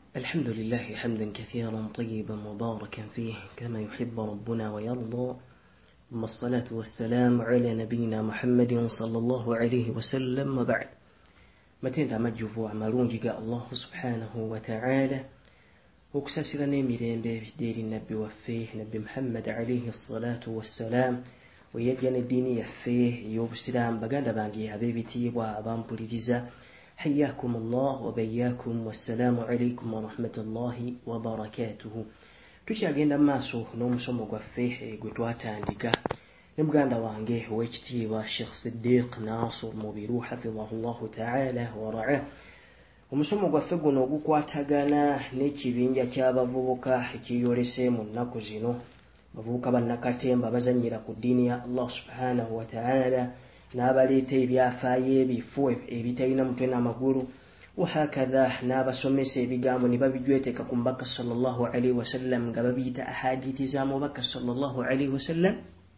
الحمد لله حمدا كثيرا طيبا مباركا فيه كما يحب ربنا ويرضى. ثم الصلاة والسلام على نبينا محمد صلى الله عليه وسلم. وبعد، متين تمجفوا عملون جاء الله سبحانه وتعالى وكسسر نميرين بدير النبي وفيه نبي محمد عليه الصلاة والسلام ويجن الدين يفيه يوب السلام بقانا باندي حبيبتي وابان بوليتيزا. حياكم الله وبياكم والسلام عليكم ورحمة الله وبركاته. tukyagenda maaso n'omusomo gwaffe gwetwatandika ne muganda wange ow'ekitiibwa Sheikh Siddiq Nasur Mubiru hafidhahullahu ta'ala wa ra'ah. Omusomo gwaffe guno ogukwatagana n'ekibinja ky'abavubuka ekiyolese mu nnaku zino, bavubuka bannakatemba bazannyira ku ddiini ya Allah subhanahu wa ta'ala n'abaleeta ebyafaayo ebifu ebitalina mutwe n'amagulu, wahakadha n'abasomesa ebigambo ne babijweteka ku mubaka sallallahu alaihi wasallam nga babiyita ahadithi za mubaka sallallahu alaihi wasallam.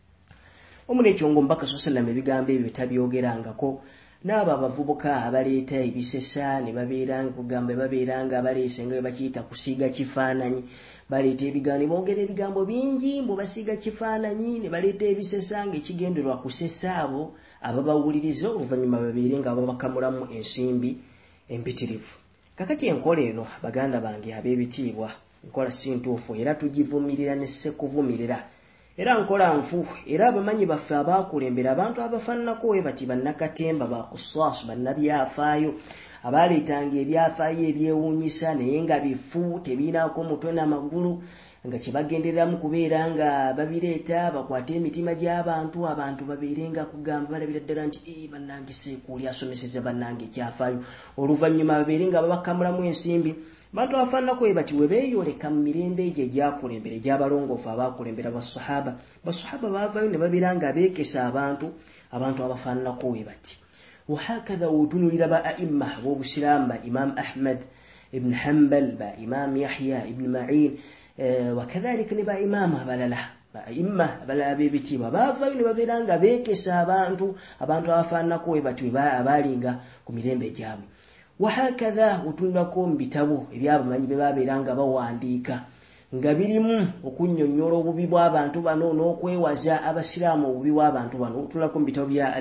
Omunekyo ngo mubaka sallallahu alaihi wasallam ebigambo ebyo tabyogerangako. N'abo abavubuka abaleeta ebisesa ne babeeranga kugamba babeeranga abaleese nga bakiyita kusiiga kifaananyi, baleeta ebigambo boogera ebigambo bingi mbu basiiga kifaananyi ne baleeta ebisesa ng'ekigenderwa kusesa abo ababawuliriza oluvannyuma babeere nga babakamulamu ensimbi empitirivu. Kakati enkola eno baganda bange ab'ebitiibwa nkola si ntuufu era tugivumirira ne sekuvumirira era nkola nfu era abamanyi baffe abaakulembera abantu abafaananako we bati bannakatemba bakusaas bannabyafaayo abaleetanga ebyafaayo ebyewuunyisa naye nga bifu tebinaako mutwe n'amagulu nga kyebagendereramu kubeera nga babireeta bakwate emitima gy'abantu abantu babeerenga kugamba balabira ddala nti bannange seekuuli asomeseza bannange ekyafaayo oluvannyuma babeere nga babakamulamu ensimbi. Bantu abafaananako we bati we beeyoleka mu mirembe egyo egyakulembera egy'abalongoofu abaakulembera basahaba baavaayo ne babeera nga beekesa abantu abafaananako we bati. Wahakadha wotunulira ba aimma b'obusiraamu ba Imam Ahmad ibn Hanbal ba Imam Yahya ibn Ma'in wakadhalika ne ba Imam abalala ba aimma abalala b'ebitiibwa baavaayo ne babeera nga beekesa abantu abafaananako we bati abaalinga ku mirembe gyabwe. Wahakadha otunulako mu bitabo ebyabamanyi bye babeera nga bawandiika nga birimu okunnyonnyola obubi bw'abantu bano n'okwewaza abasiraamu obubi bw'abantu bano. Otunulako mu bitabo bya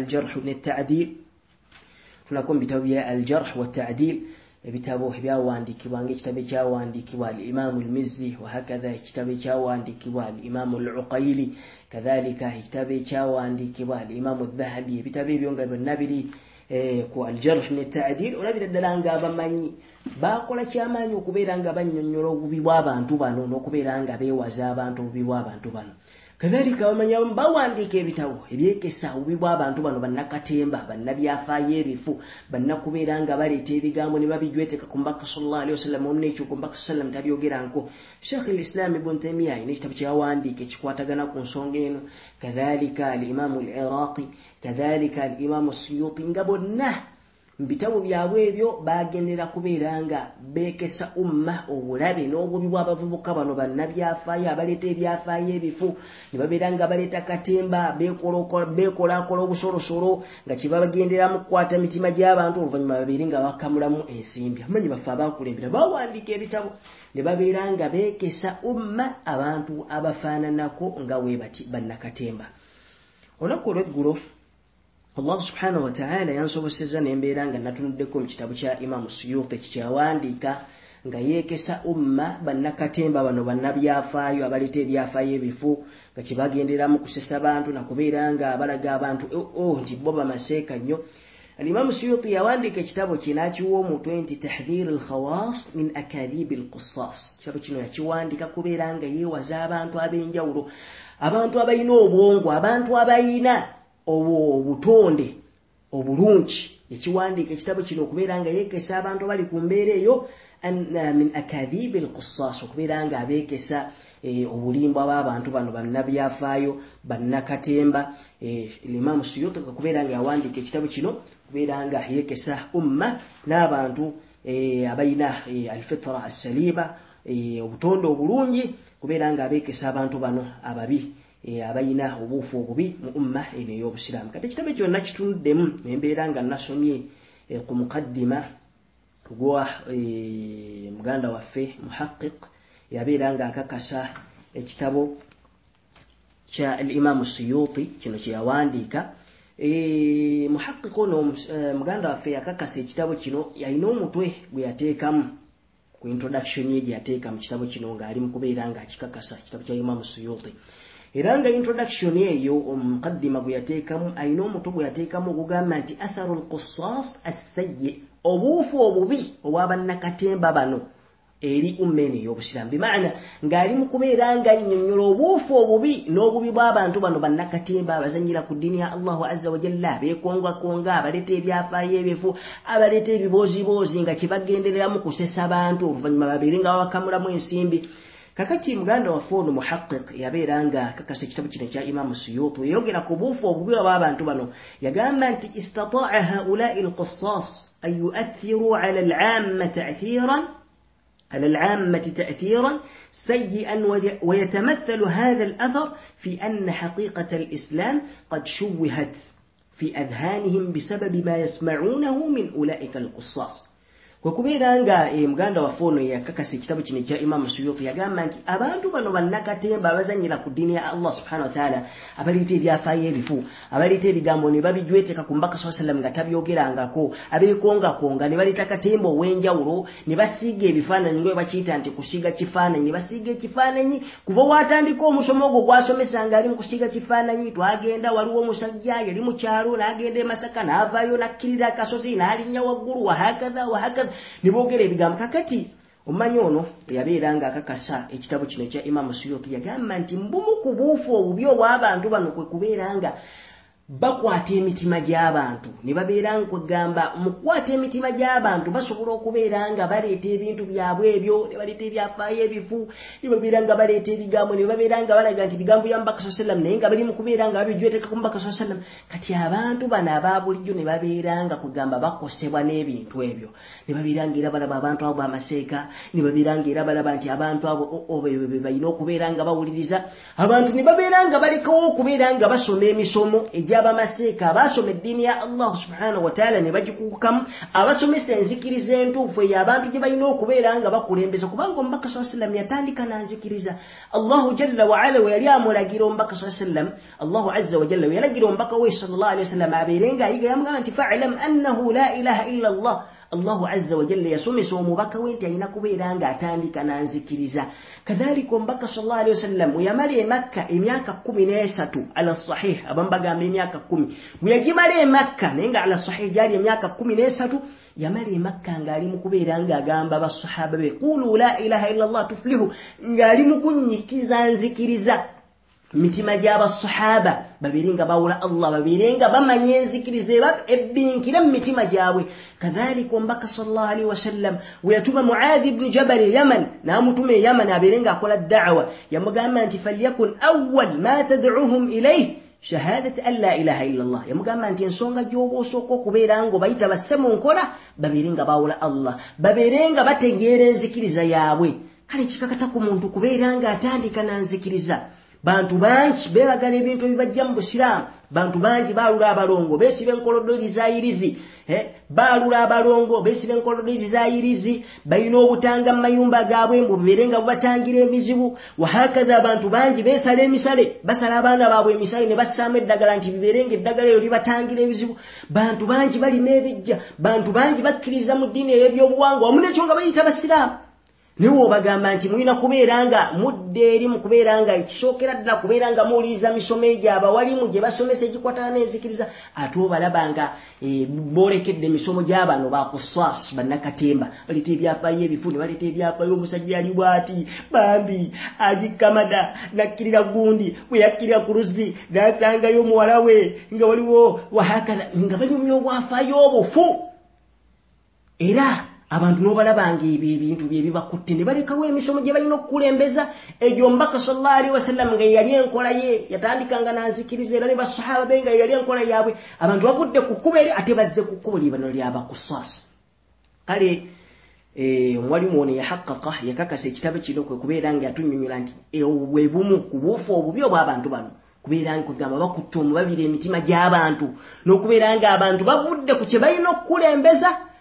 al-jarh wa ta'dil ebitabo ebyawandiikibwa ng'ekitabo ekyawandiikibwa al-Imam al-Mizzi, wahakadha ekitabo ekyawandiikibwa al-Imam al-Uqayli, kadhalika ekitabo ekyawandiikibwa al-Imam al-Dhahabi. Ebitabo ebyo nga byonna biri ku al-jarh ne ta'dil. Olabira ddala nga abamanyi baakola kyamaanyi okubeera nga bannyonnyola obubi bw'abantu bano n'okubeera nga beewaza abantu obubi bw'abantu bano. Kadhalika abamanyi abamu bawandiika ebitabo ebyekesa obubi bw'abantu bano bannakatemba bannabyafaayo ebifu bannakubeera nga baleeta ebigambo ne babijweteka ku mubaka sallallahu alaihi wasallam. Omunekyo ku mubaka sallam tabyogeranko. Sheikh al-Islam Ibn Taymiyyah ayina ekitabo kyawandiika ekikwatagana ku nsonga eno, kadhalika al-Imam al-Iraqi, kadhalika al-Imam as-Suyuti, nga bonna mu bitabo byabwe ebyo bagendera kubeera nga beekesa umma obulabe n'obubi bw'abavubuka bano bannabyafaayo abaleeta ebyafaayo ebifu ne babeera nga baleeta katemba beekolaakola obusolosolo nga kyebabagenderamu kukwata mitima gy'abantu oluvannyuma babeere nga bakamulamu ensimbi. Amanyi baffe abaakulembera bawandiika ebitabo ne babeera nga beekesa umma abantu abafaananako nga we bati bannakatemba. Olunaku olw'eggulo Allah subhanahu wa ta'ala yansoboseza nembeera nga natunuddeko mu kitabu kya Imam Suyuti ekyawandiika nga yeekesa umma bannakatemba bano bannabyafaayo abaleeta ebyafaayo ebifu nga kyebagenderamu kusesa bantu nakubeera nga balaga abantu nti bo bamaseeka nnyo. Al-Imam Suyuti yawandiika ekitabo kye n'akiwa omutwe nti Tahdhir al-Khawas min Akadhib al-Qussas. Ekitabo kino yakiwandiika kubeera nga yeewaza abantu ab'enjawulo, abantu abalina obwongo, abantu abalina obutonde obulungi. Yakiwandiika ekitabo kino okubeera nga yeekesa abantu bali ku mbeera eyo min Akadhib al-Qussas, okubeera nga abeekesa obulimba bw'abantu bano bannabyafaayo bannakatemba. Imam Suyuti okubeera nga yawandiika ekitabo kino okubeera nga yeekesa umma n'abantu abalina al-fitra as-salima, obutonde obulungi, kubeera nga abeekesa abantu bano ababi abayina obuufu obubi mu umma eno ey'obusiraamu. Kati ekitabo kyonna kitunuddemu nembeera nga nasomye ku mukaddima gwa muganda waffe muhaqqiq yabeeranga akakasa ekitabo kya al-Imam Suyuti kino kye yawandiika. Muhaqqiq ono muganda waffe yakakasa ekitabo kino yalina omutwe gwe yateekamu ku introduction ye gye yateeka mu kitabo kino ng'ali mu kubeera nga akikakasa ekitabo kya Imam Suyuti. Era nga introduction eyo omukaddima gwe yateekamu alina omutwe gwe yateekamu ogugamba nti atharu al-qussas as-sayyi, obuufu obubi obw'abannakatemba bano eri ummeni y'obusiramu. Bimaana ng'ali mu kubeera nga nnyonnyola obuufu obubi n'obubi bw'abantu bano bannakatemba abazanyira ku ddiini ya Allahu azza wa jalla, beekongakonga, abaleeta ebyafaayo ebifu, abaleeta ebiboozibozi nga kibagendereramu kusesa abantu oluvannyuma babeere nga babakamulamu ensimbi. Kakati muganda waffe ono muhaqqiq yabeera nga akakasa ekitabo kino ekya Imam Suyuti yayogera ku buufu obubi bw'abantu bano. Yagamba nti istataa'a haa'ulaa'i al-qussas an yu'athiru 'ala العامة تأثيرا سيئا ويتمثل هذا الأثر في أن حقيقة الإسلام قد شوهت في أذهانهم بسبب ما يسمعونه من أولئك القصاص. Kukubeera nga muganda waffe ono yakakasa ekitabo kino ekya Imam Suyuti yagamba nti abantu bano bannakatemba abazanyira ku ddiini ya Allah subhanahu wa ta'ala, abaleeta ebyafaayo ebifu, abaleeta ebigambo ne babijweteka ku mbaka sallallahu alayhi wa sallam nga tabyogerangako, abeekongakonga ne baleeta katemba ow'enjawulo ne basiiga ebifaananyi nga bakiyita nti kusiiga kifaananyi, ne basiiga ekifaananyi kuva watandika omusomo ogwo gwasomesanga ali mu kusiiga kifaananyi. Twagenda waliwo omusajja yali mu kyalo n'agenda e Masaka n'avaayo n'akkirira akasozi n'alinnya waggulu wahakadha nibogera ebigambo. Kakati omanyi ono yabeera nga akakasa ekitabo kino ekya Imam Suyuti yagamba nti mbumu ku buufu obubi obw'abantu bano kwe kubeera nga bakwata emitima gy'abantu ne babeera nga kwegamba mu kukwata emitima gy'abantu basobola okubeera nga baleeta ebintu byabwe ebyo ne baleeta ebyafaayo ebifu, ne babeera nga baleeta ebigambo, ne babeera nga balaga nti bigambo bya Mbaka sallallahu alayhi wa sallam naye nga bali mu kubeera nga babijweteka ku Mbaka sallallahu alayhi wa sallam. Kati abantu bano ababulijjo ne babeera nga kugamba bakosebwa n'ebintu ebyo, ne babeera nga era balaba abantu abo bamaseeka, ne babeera nga era balaba nti abantu abo balina okubeera nga bawuliriza. Abantu ne babeera nga balekawo okubeera nga basoma emisomo abamaseeka abasoma eddiini ya Allah subhanahu wa ta'ala ne bagikuukamu, abasomesa enzikiriza entuufu eyo abantu gye balina okubeera nga bakulembeza, kubanga omubaka sallallahu alayhi wa sallam yatandika nanzikiriza. Allahu jalla wa ala we yali amulagira omubaka sallallahu alayhi wa sallam, Allahu azza wa jalla we yalagira omubaka we sallallahu alayhi wa sallam abeere nga ayiga, yamugamba nti fa'lam annahu la ilaha illa Allah. Allahu azza wa jalla yasomesa omubaka we nti alina kubeera nga atandika nanzikiriza. Kadhalika omubaka sallallahu alayhi wa sallam we yamala e Makka emyaka 13 ala sahih, abamu bagamba emyaka 10, we yagimala e Makka naye nga ala sahih gyali emyaka 13. Yamala e Makka ng'ali mu kubeera nga agamba basahaba be qulu la ilaha illa Allah tuflihu, ng'ali mu kunnyikiza nzikiriza mitima gy'abasahaba babeere nga bawula Allah, babeere nga bamanya enzikiriza ebbinkira mu mitima gyabwe. Kadhalika omubaka sallallahu alaihi wasallam we yatuma Muadh ibn Jabal Yaman, n'amutuma e Yaman abeere nga akola da'wa, yamugamba nti falyakun awwal ma tad'uhum ilayhi shahadat an la ilaha illa Allah. Yamugamba nti ensonga gy'oba osooka okubeera nga bayita basse mu nkola babeere nga bawula Allah, babeere nga bategeera enzikiriza yaabwe. Kale kikakata ku muntu kubeera nga atandika nanzikiriza. Bantu bangi beebagala ebintu ebibajja mu Busiraamu, bantu bangi baalula abalongo beesiba enkolodoli zaayirizi, baalula abalongo beesiba enkolodoli zaayirizi, balina obutanga mu mayumba gaabwe mbu bibeere nga bubatangira ebizibu. Wahakaza abantu bangi beesala emisale, basala abaana baabwe emisale ne bassaamu eddagala nti bibeere nga eddagala eyo libatangira ebizibu. Bantu bangi balina ebijja, bantu bangi bakkiriza mu ddiini ey'ebyobuwangwa wamu n'ekyo nga bayita Basiraamu. Niwo obagamba nti mulina kubeera nga mudde eri mu kubeera nga ekisookera ddala kubeera nga muwuliriza misomo egyo abawalimu gye basomesa egikwatana n'enzikiriza, ate obalaba nga boolekedde emisomo gy'abano bakusaas bannakatemba, baleeta ebyafaayo ebifu, ne baleeta ebyafaayo omusajja ali bw'ati bambi agikamada nakkirira gundi bwe yakkirira ku luzzi n'asangayo muwala we nga waliwo wahakala, nga banyumya obwafaayo obufu. Era abantu n'obalabanga ebyo ebintu bye bibakutte ne balekawo emisomo gye balina okukulembeza egyo. Omubaka sallallahu alaihi wasallam nga yali enkola ye yatandikanga nanzikiriza, era ne basahaba be nga yali enkola yaabwe. Abantu bavudde ku kkubo eri ate bazze ku kkubo libano lyabakusaasa. Kale omwalimu ono yahaqqaqa yakakasa ekitabo kino kwe kubeera nga yatunnyonnyola nti bwe bumu ku buufu obubi obw'abantu bano kubeera nga kugamba bakutte omubabira emitima gy'abantu, n'okubeera nga abantu bavudde ku kye balina okukulembeza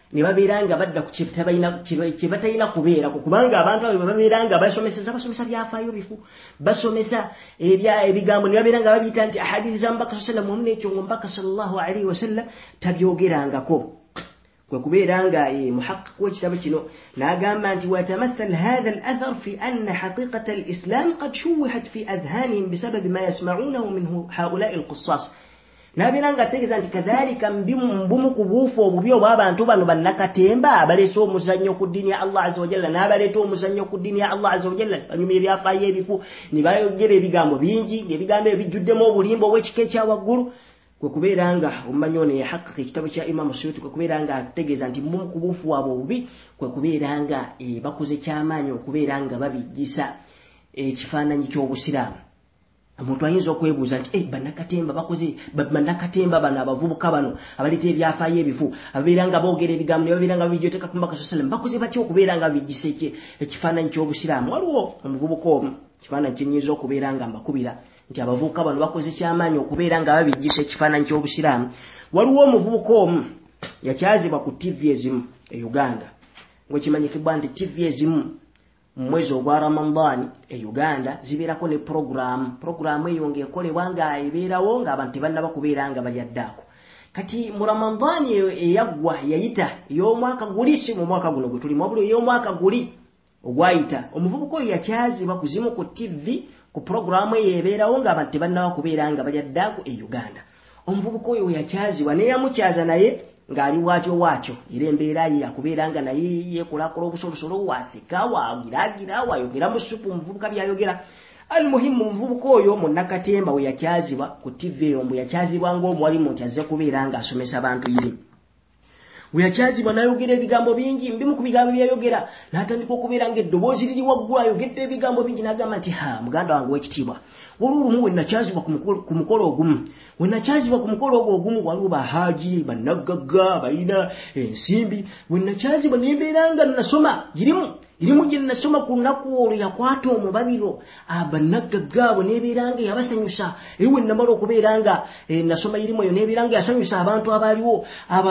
ne babeeranga badda ku kyebatalina kubeerako kubanga abantu abo babeeranga basomesa byafaayo bifu basomesa ebigambo ne babeeranga babiyita nti ahadithi za Mubaka sallallahu alaihi wasallam ekyo Mubaka sallallahu alaihi wasallam tabyogerangako kwe kubeeranga muhaqqiq w'ekitabo kino n'agamba nti watamathal hadha al-athar fi anna haqiqata al-islam qad shuwihat fi adhanihim bisabab ma yasma'unahu minhu haula'i al-qussas nabeeranga ategeeza nti kadhalika mbumu ku buufu obubi obw'abantu bano bannakatemba abaleese omuzannyo ku ddiini ya Allah azza wa jalla n'abaleeta omuzannyo ku ddiini ya Allah azza wa jalla banyumya ebyafaayo ebifu ne bayogera ebigambo bingi ng'ebigambo ebyo bijjuddemu obulimba obw'ekika ekya waggulu kwe kubeeranga omumanyi ono yahaqqaqa ekitabo kya Imam Suyuti kwe kubeeranga ategeeza nti mbumu ku buufu bwabwe obubi kwe kubeeranga bakoze kyamaanyi okubeeranga babijjisa ekifaananyi ky'obusiraamu. Omuntu ayinza okwebuuza nti bannakatemba bakoze bannakatemba bano abavubuka bano abaleeta ebyafaayo ebifu ababeeranga boogera ebigambo ne babeeranga babijjoteeka ku Mubaka sallallahu alaihi wasallam bakoze batya okubeeranga bijjisa ekifaananyi ky'obusiraamu. Waliwo omuvubuka omu kifaananyi kyenyinza okubeeranga mbakubira nti abavubuka bano bakoze kyamaanyi okubeeranga babijjisa ekifaananyi ky'obusiraamu. Waliwo omuvubuka omu yakyazibwa ku TV ezimu e Uganda ng'ekimanyikibwa nti TV ezimu mu mwezi ogwa Ramadani e Uganda zibeerako ne programu eyo ng'ekolebwa nga ebeerawo ng'abantu tebannaba kubeeranga balyaddaako. Kati mu Ramadani eyaggwa yayita ey'omwaka guli si mu mwaka guno gwe tulimu wabula ey'omwaka guli ogwayita omuvubuka oyo yakyazibwa kuzimu ku TV ku programu eyo ebeerawo ng'abantu tebannaba kubeeranga balyaddaako e Uganda. Omuvubuka oyo yakyazibwa n'eyamukyaza naye ng'ali waatyo era embeera ye yakubeeranga naye yeekolakola obusolosolo waseka wagiraagira wayogera mu supu omuvubuka byayogera. Almuhimu omuvubuka oyo mu Nakatemba we yakyazibwa ku TV eyo mbu yakyazibwa ng'omuwalimu nti azze kubeera ng'asomesa abantu irimu. We yakyazibwa n'ayogera ebigambo bingi mbimu ku bigambo byayogera n'atandika okubeera ng'eddoboozi liri waggulu ayogedde ebigambo bingi n'agamba nti muganda wange w'ekitiibwa waliwo olumu we nakyazibwa ku mukolo ogumu ogumu waliwo bahaaji bannagagga balina ensimbi we nakyazibwa n'embeera nga nasoma irimu gye nasoma ku lunaku olwo yakwata omubabiro bannagagga abo n'ebeera nga yabasanyusa ewe namala okubeera nga nasoma irimu eyo n'ebeera nga yasanyusa abantu abaaliwo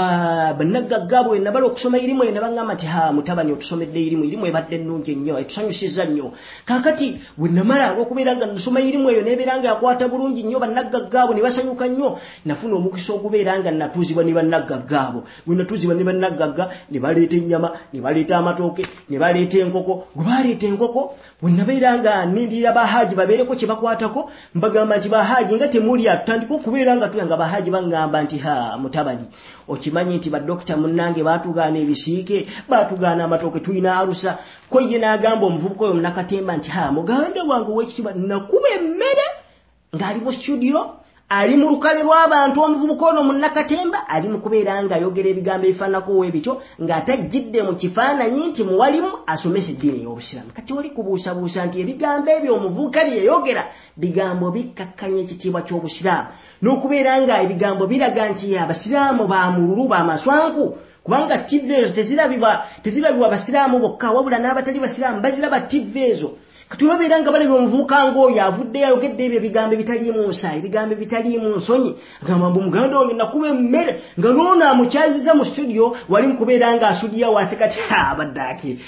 bannagagga abo nabala okusoma irimu eyo nabangamba nti mutabani otusomedde irimu ebadde ennungi ennyo etusanyusizza nnyo. Kaakati we namala olw'okubeera nga nasoma irimu eyo n'ebeera nga yakwata bulungi nnyo bannagagga abo ne basanyuka nnyo nafuna omukisa okubeera nga natuuzibwa ne bannagagga abo. We natuuzibwa ne bannagagga ne baleeta ennyama ne baleeta amatooke ne baleeta enkoko gwe baleeta enkoko we nabeera nga nindira bahaaji babeereko kye bakwatako mbagamba nti bahaaji nga temulya tutandika okubeera nga tuyanga bahaaji bangamba nti mutabani okimanyi nti baddokita munnange baatugaana ebisiike baatugaana amatooke tulina alusa ko ye n'agamba omuvubuka oyo Nakatemba nti muganda wange ow'ekitiibwa nakuba emmere ng'ali mu studio ali mu lukale lw'abantu omuvubuka ono mu Nakatemba ali mu kubeera nga ayogera ebigambo ebifaanako w'ebityo ng'atajjidde mu kifaananyi nti muwalimu asomesa eddiini y'Obusiraamu. Kati oli kubuusabuusa nti ebigambo ebyo omuvubuka bye yayogera bigambo bikkakkanya ekitiibwa ky'Obusiraamu n'okubeera nga ebigambo biraga nti Abasiraamu baamululu baamaswanku kubanga TV ezo tezirabibwa Basiraamu bokka wabula n'abatali Basiraamu baziraba TV ezo. Kati babeera nga balabye omuvubuka ng'oyo avudde ayogedde ebyo ebigambo ebitaliimu nsa ebigambo ebitaliimu nsonyi agamba mbu muganda wange nakuba emmere nga n'ono amukyaziza mu studio wali mu kubeera nga asudiya waseka ti abaddaaki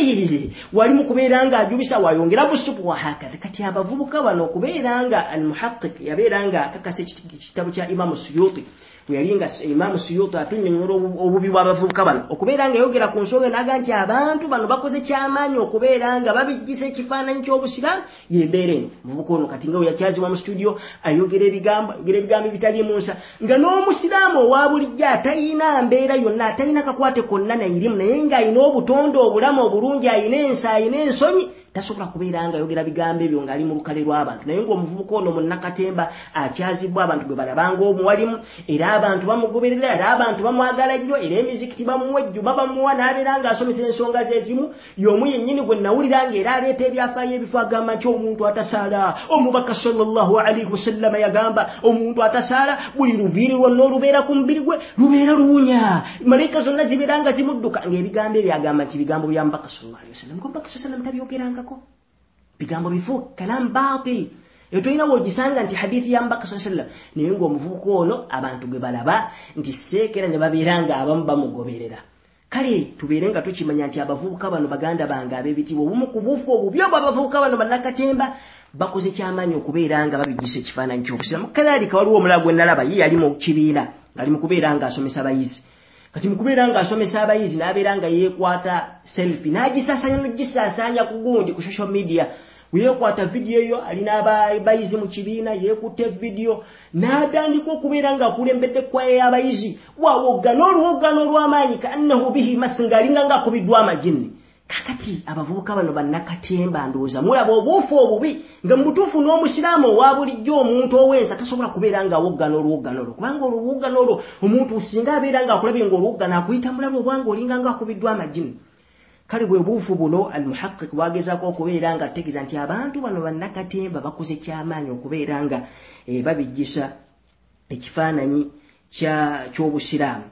wali mu kubeera nga ajubisa wayongera busupu wahakati. Kati abavubuka bano okubeera nga al-muhaqqiq yabeera nga akakasa ekitabo kya Imam Suyuti we yali nga Imam Suyuti atunnyonnyola obubi bw'abavubuka bano okubeera nga yogera ku nsonga n'aga nti abantu bano bakoze kyamaanyi okubeera nga babijjisa ekifaananyi ky'Obusiraamu y'embeera eno. Omuvubuka ono kati nga we yakyazibwa mu studio ayogera ebigambo ebitaliimu nsa nga n'Omusiraamu owa bulijjo atalina mbeera yonna atalina kakwate konna na irimu naye ng'alina obutonde obulamu obulungi alina ensa alina ensonyi tasobola kubeera nga ayogera bigambo ebyo ng'ali mu lukale lw'abantu. Naye ng'omuvubuka ono mu Nakatemba akyazibwa abantu gwe balabanga omuwalimu era abantu bamugoberera era abantu bamwagala nnyo era emizikiti bamuwa ejjuma bamuwa n'abeera ng'asomesa ensonga z'ezimu y'omu yennyini gwe nawulira ng'era aleeta ebyafaayo ebifu agamba nti omuntu atasaala omubaka sallallahu alaihi wasallam yagamba omuntu atasaala buli luviiri lwonna olubeera ku mubiri gwe lubeera luwunya malayika zonna zibeera nga zimudduka ng'ebigambo ebyo agamba nti bigambo bya mubaka sallallahu alaihi wasallam ko mubaka sallallahu tabyogeranga bigambo bifu kalam batil etolina wogisanga nti hadithi ya Mubaka sallallahu alaihi wasallam naye ng'omuvubuka ono abantu gwe balaba nti seekera ne babeera nga abamu bamugoberera kale tubeerenga tukimanya nti abavubuka bano baganda bange ab'ebitiibwa obumu ku bufu obubyo bw'abavubuka bano bannakatemba bakoze kyamaanyi okubeera nga babigisa ekifaananyi ky'obusiraamu. Kadhalika waliwo omulala gwe nalaba ye yali mu kibiina ali mu kubeera nga asomesa abayizi. Kati mu kubeera nga asomesa abayizi n'abeera nga yeekwata selfie n'agisaasaanya n'ogisaasaanya ku gundi ku social media. Yeekwata vidiyo eyo alina abayizi mu kibiina yeekutte vidiyo n'atandika okubeera nga akulembedde kwaya y'abayizi wawoggana oluwoggano olw'amaanyi kaannahu bihi mas ng'alinga ng'akubiddwa amajini. Kakati abavubuka bano bannakatemba ndowooza mulaba obuufu obubi nga mu butuufu n'omusiraamu owa bulijjo omuntu owensa tasobola kubeera nga awoggana oluwoggano olwo kubanga oluwoggano olwo omuntu singa abeera ng'akulabye ng'oluwoggano akuyita mulabe obwanga olinga ng'akubiddwa amajini. Kale bwe buufu buno al-muhaqqiq bwagezaako okubeera nga ategeeza nti abantu bano bannakatemba bakoze kyamaanyi okubeera nga babijjisa ekifaananyi ky'obusiraamu.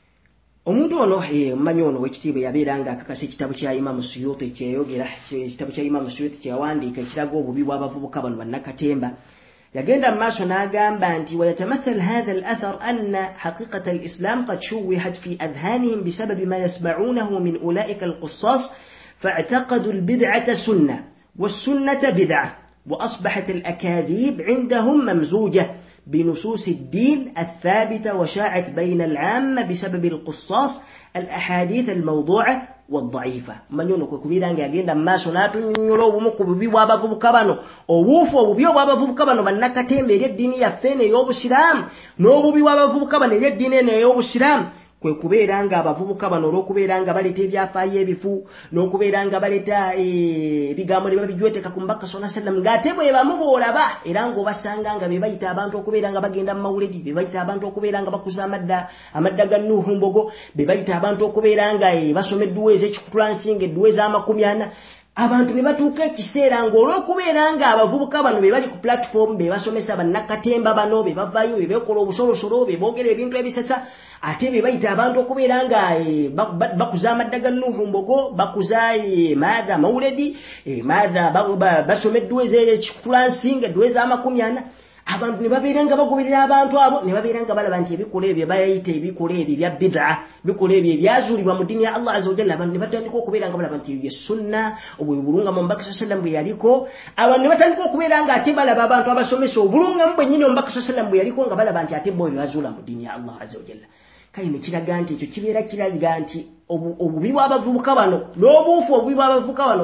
Omuntu ono mmanyi ono w'ekitiibwa yabeera nga akakasa ekitabo kya Imam Suyuti kyeyogera ekitabo kya Imam Suyuti kyeyawandiika ekiraga obubi bw'abavubuka bano bannakatemba. يجينا ماشو ناقام بانتي ويتمثل هذا الأثر أن حقيقة الإسلام قد شوهت في أذهانهم بسبب ما يسمعونه من أولئك القصاص فاعتقدوا البدعة سنة والسنة بدعة وأصبحت الأكاذيب عندهم ممزوجة بنصوص الدين الثابتة وشاعت بين العامة بسبب القصاص الأحاديث الموضوعة والضعيفة من ينوكو كبيرا يجينا ماشو ناتو نيولو بمكو بيبوا بفبكبانو ووفو بيبوا بفبكبانو من نكتين بيريد ديني يفين يوبو السلام نوبو بيبوا بفبكبانو يريد ديني يوبو السلام kwe kubeera nga abavubuka bano olw'okubeera nga baleta ebyafaayo ebifu n'okubeera nga baleta ebigambo ne babijweteka ku mbaka sallallahu alaihi wasallam ng'ate bwe bamu boolaba era ng'obasanga nga be bayita abantu okubeera nga bagenda mu mawuledi be bayita abantu okubeera nga bakuza amadda ga Nuhu Mbogo be bayita abantu okubeera nga basoma edduwa ez'ekikutulansinga edduwa ez'amakumi 40 abantu ne batuuka ekiseera ng'olw'okubeera nga abavubuka bano be bali ku platform be basomesa bannakatemba bano be bavaayo be bekola obusolosolo be boogera ebintu ebisasa ate be bayita abantu okubeera nga bakuza amadda ga Nuhu Mbogo bakuza maadha mawuledi maadha basoma edduwa ez'ekikutulansinga edduwa ez'amakumi 40 abantu ne babeera nga bagoberera abantu abo ne babeera nga balaba nti ebikola ebyo bayita ebikola ebyo bya bid'a bikola ebyo ebyazuulibwa mu ddiini ya Allah azza wa jalla abantu ne batandika okubeera nga balaba nti ye sunna obulunga mu mbaka sallam bwe yaliko abantu ne batandika okubeera nga ate balaba abantu abasomesa obulunga mu bwennyini mu mbaka sallam bwe yaliko nga balaba nti ate bo byazuula mu ddiini ya Allah azza wa jalla kale ne kiraga nti ekyo kibeera kiraga nti obubi bw'abavubuka bano n'obuufu obubi bw'abavubuka bano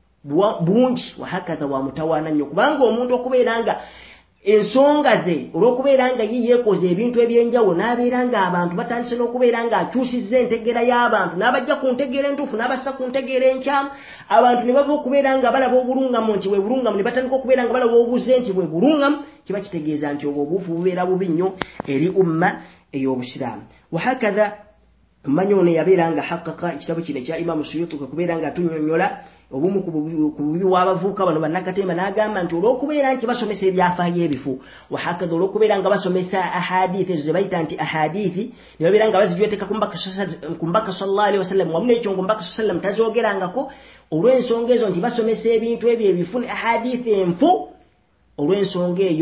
bungi wahakaza wa mutawaana nnyo kubanga omuntu okubeera nga ensonga ze olw'okubeera nga yeekoze ebintu ebyenjawulo n'abeera nga abantu batandise n'okubeera nga akyusizza entegeera y'abantu n'abajja ku ntegeera entuufu n'abassa ku ntegeera enkyamu abantu ne bava okubeera nga balaba obulungamu nti bwe bulungamu ne batandika okubeera nga balaba obuze nti bwe bulungamu kiba kitegeeza nti obwo obuufu bubeera bubi nnyo eri umma ey'obusiraamu wahakaza mmanyi ono yabeera nga haqqaqa ekitabo kino ekya Imam Suyuti kubeera nga tunyonyola obumu ku bubi bw'abavubuka bano bannakatemba n'agamba nti olw'okubeera nti basomesa ebyafaayo ebifu wahakaza olw'okubeera nga basomesa ahadithi ezo ze bayita nti ahadithi ne babeera nga bazijweteka ku mbaka sallallahu alaihi wasallam wamu n'ekyo ngo mbaka sallallahu alaihi wasallam tazoogerangako olw'ensonga ezo nti basomesa ebintu ebyo ebifu ne ahadithi enfu olw'ensonga eyo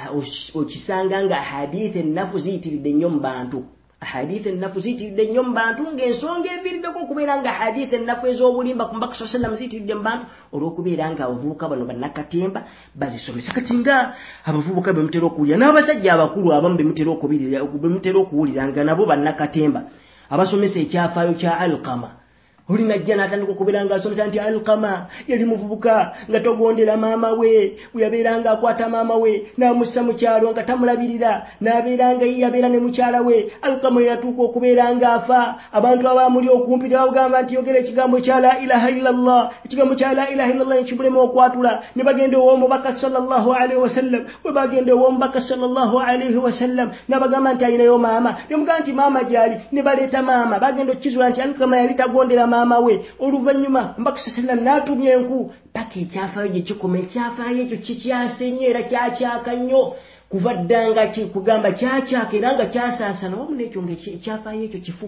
okisanga nga ahadithi ennafu ziyitiridde nnyo mu bantu ahadithi ennafu ziyitiridde nnyo mu bantu ng'ensonga eviiriddeko okubeera nga ahadithi ennafu ez'obulimba ku mbaka sallallahu alaihi wasallam ziyitiridde mu bantu olw'okubeera nga abavubuka bano bannakatemba bazisomesa kati nga abavubuka be mutera okuwulira n'abasajja abakulu abamu be mutera okuwulira nga nabo bannakatemba abasomesa ekyafaayo kya Alqama oli najja n'atandika okubeera nga asomesa nti Alqama yali muvubuka nga togondera maama we yabeera nga akwata maama we n'amussa mu kyalo nga tamulabirira n'abeera nga yabeera ne mukyala we Alqama yatuuka okubeera nga afa abantu abamuli okumpi ne bagamba nti yogera ekigambo kya la ilaha illallah ekigambo kya la ilaha illallah ekibulemu okwatula ne bagenda ow'omubaka sallallahu alaihi wasallam bwe bagenda ow'omubaka sallallahu alaihi wasallam n'abagamba nti ayinayo maama ne mugamba nti maama gyali ne baleeta maama bagenda okukizula nti Alqama yali tagondera maama we oluvannyuma mbaka sallam n'atumya enku paka ekyafaayo gye kikoma ekyafaayo ekyo kikyase nnyo era kyakyaka nnyo kuva ddanga kugamba kyakyaka era nga kyasaasana wamu n'ekyo ng'ekyafaayo ekyo kifu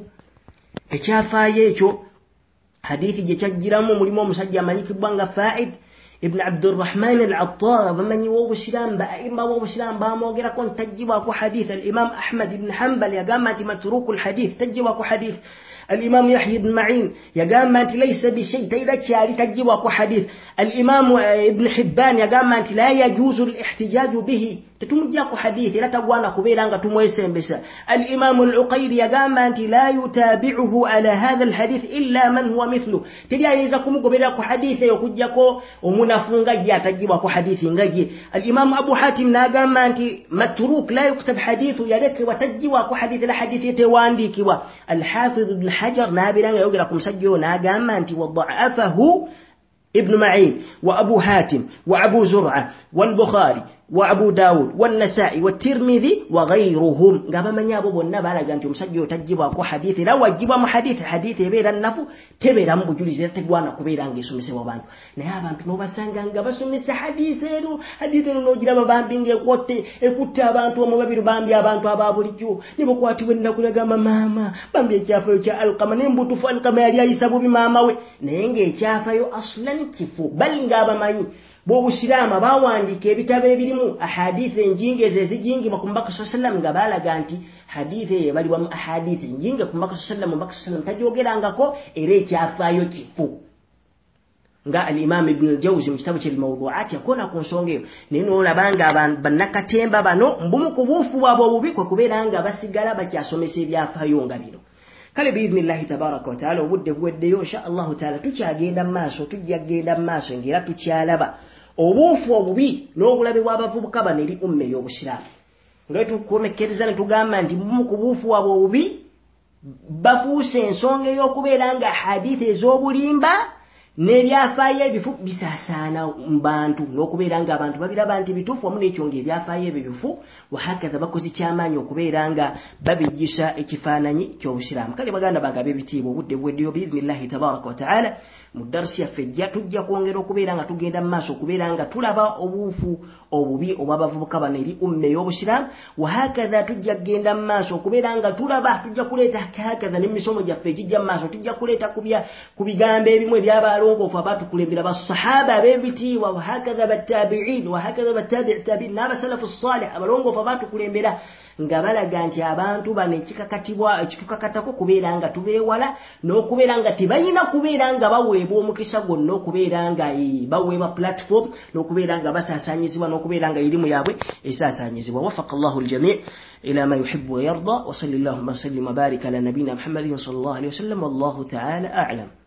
ekyafaayo ekyo hadithi gye kyajjiramu mulimu omusajja amanyikibwa nga Fa'id ibn Abdurrahman al-Attar abamanyi w'obusiraamu ba'imma w'obusiraamu bamwogerako nti tajjibwako hadith al-Imam Ahmad ibn Hanbal yagamba nti matruku al-hadith tajjibwako hadith الإمام يحيى بن معين يقام أنت ليس بشيء تيدا شاري تجيبوا حديث الإمام ابن حبان يقام أنت لا يجوز الاحتجاج به تتمجاك حديث لا تقوانا كبيرا تمويسين بس الإمام العقير يقام أنت لا يتابعه على هذا الحديث إلا من هو مثله تدي يزكم كبيرا حديث يكجاكو ومنافونغا تجيبوا حديث نجي الإمام أبو حاتم نقام أنت متروك لا يكتب حديث يدك وتجيبوا حديث لا حديث يتواندي كوا الحافظ ابن حجر نابلا يقرأكم سجوا نقام أنت وضعفه ابن معين وأبو حاتم وأبو زرعة والبخاري وأبو داود والنسائي والترمذي وغيرهم قام من يابو النبى لقانت مسجل تجيبوا كو حديث لا وجيبوا حديث بير النفو تبير مبجول زي تقوانا كبير أنجي سمسي وبان نهابان تنوبا سانغانغا بسمسي حديثينو نوجيلا بابان بينجي قوتي ekuta abantu omubabiri bambi abantu ababulijjo nibokwatibwe nakulaga mama bambi ekyafayo kya alqama nembutufu alqama yali ayisabu bimama we naye ng'ekyafayo aslan kifu bali ng'abamanyi b'obusiraama bawandiika ebitabo ebirimu ahadithi enjinge ezizijingibwa ku mbaka sallam nga balaga nti hadithi eyo ebaliwamu ahadithi enjinge ku mbaka sallam tajoogerangako era ekyafaayo kifu nga al-Imam Ibn al-Jawzi mu kitabu ky'al-Mawdu'at yakona ku nsonga eyo naye n'olabanga bannakatemba bano mbumu ku buufu bwabwe obubi kwe kubeera nga basigala bakyasomesa ebyafaayo nga bino. kale biidhnillahi tabaraka wa taala obudde buweddeyo insha allahu taala tukyagenda mu maaso tujja kgenda mu maaso ng'era tukyalaba obuufu obubi n'obulabe bw'abavubuka bano eri umma ey'obusiraamu nga tukomekkereza ne tugamba nti bumu ku buufu bwabwe obubi bafuuse ensonga ey'okubeera nga hadithi ez'obulimba n'ebyafaayo ebifu bisaasaana mu bantu n'okubeera nga abantu babiraba nti bituufu wamu n'ekyo ng'ebyafaayo ebyo bifu wahakaza bakozi kyamaanyi okubeera nga babijjisa ekifaananyi ky'obusiraamu. kale baganda bange ab'ebitiibwa obudde buweddeyo biidhnillahi tabaraka wa taala mu darsi yaffe ejja tujja kwongera okubeera nga tugenda mu maaso okubeera nga tulaba obuufu obubi obw'abavubuka bano eri umma ey'obusiraamu wahakaza tujja kgenda mu maaso okubeera nga tulaba tujja kuleeta hakaza n'emisomo gyaffe egijja mu maaso tujja kuleeta ku bigambo ebimu eby'abalongoofu abatukulembera basahaba ab'ebitiibwa wahakaza battabi'in wahakaza battabi'in n'abasalafu salih abalongoofu abatukulembera nga balaga nti abantu bano ekitukakatako kubeera nga tubeewala n'okubeera nga tebalina kubeera nga baweebwa omukisa gwonna okubeera nga baweebwa platform n'okubeera nga basaasaanyizibwa n'okubeera nga irimu yaabwe esaasaanyizibwa. wafaqa Allahu al-jami' ila ma yuhibbu wa yarda wa sallallahu wa sallim wa barik ala nabiyyina Muhammadin sallallahu alayhi wa sallam wallahu ta'ala a'lam.